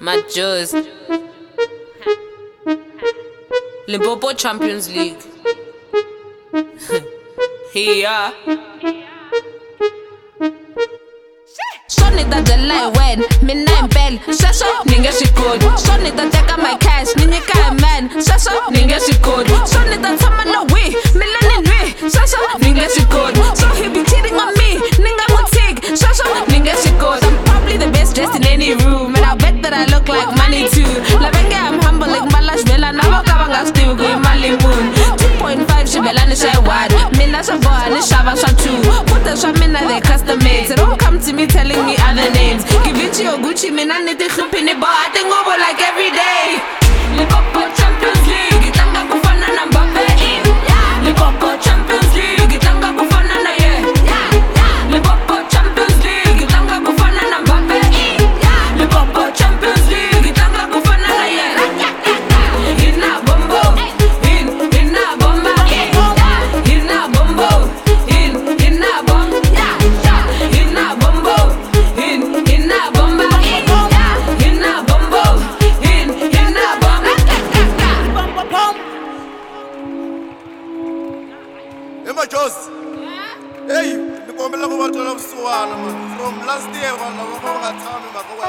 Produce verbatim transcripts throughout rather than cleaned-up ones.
My Joes. Limpopo Champions League. Here. Shonita July when midnight bell. Shasho ninge shikod. Shonita take my cash. Ninge kai man. Shasho ninge shikod. Shonita tama no way. Melanin way. Shasho ninge shikod. So he be cheating on me. Ninga mutig. Shasho ninge shikod. I'm probably the best dressed in any room, and I bet that I look like money too. Lavenge I'm humble like Malash Bella. Now I'm still going Mali Moon. two point five shibela ni share wide. Mina shavoa ni shava shatu. Put the shamina they custom made. So don't come to me telling me other names. Give it to your Gucci, mina ni te khupini ba. I think over like every day. Limpopo Champions League, itanga kufana na Mbappe. Limpopo Champions League, itanga kufana na ye. Limpopo Champions League, itanga kufana na Mbappe. Limpopo Champions League, itanga kufana na ye. Hina bombo, hin hina bomba. Hina bombo, hin hina bomba. Hina bombo, hin hina bomba. Hina bombo, hin hina bomba. Hey, my Joes. Hey, you come to the hotel from last year. I'm going to go to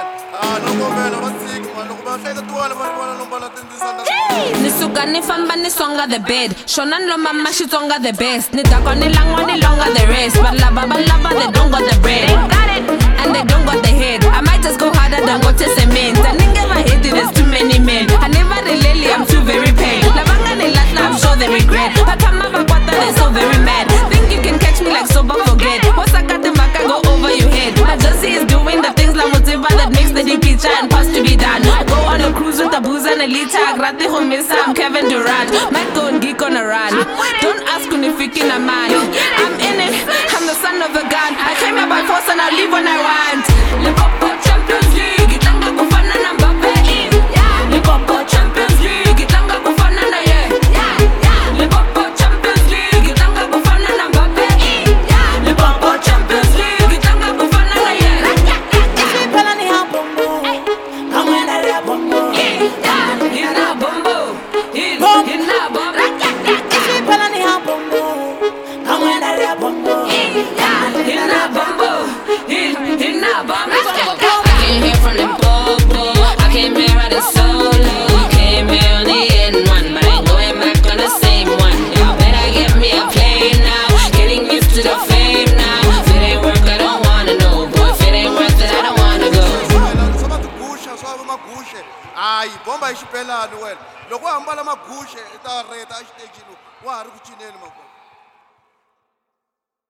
Nisuka ni famba ni songa the bed. Shonan lo mama she tonga the best. Ni dako ni langwa ni longa the rest. But lava but lava they don't got the bread. They got it and they don't got the head. I might just go harder than go to cement. I never hate it, there's too many men. I never really, I'm too very pain. Lavanga ni latna, I'm sure they regret. But I'm never quite they're so very mad. Think you can catch me like sober forget. What's I got the maka go over your head. My Josie is doing the things like motiva that makes the D P and pass to be done. I go on a cruise with a booze and a lita. Grate home miss I'm Kevin Durant. Might go and geek on a run. Don't ask me if you can a man. I'm in it, I'm the son of a gun. I came here by force and I'll leave when I want. Limpopo Champions League, itanga kufana na Mbappe. Limpopo Champions League, itanga kufana na ye. Limpopo Champions League, itanga kufana na Mbappe. Limpopo Champions League, itanga kufana na ye. Hina bombo, hin hina bomba. Hina bombo, hin hina bomba. I came here from Limpopo. I came here at a solo. Came here on the N one, but ain't going back on the same one. Y'all better get me a plane now. Getting used to the fame now. If it ain't work, I don't wanna know. Boy, if it ain't worth it, I don't wanna go. Ay, bomba ishipelani wena. Loko hambala magushe ita reta xitejini wa ha ri ku cineni makwa.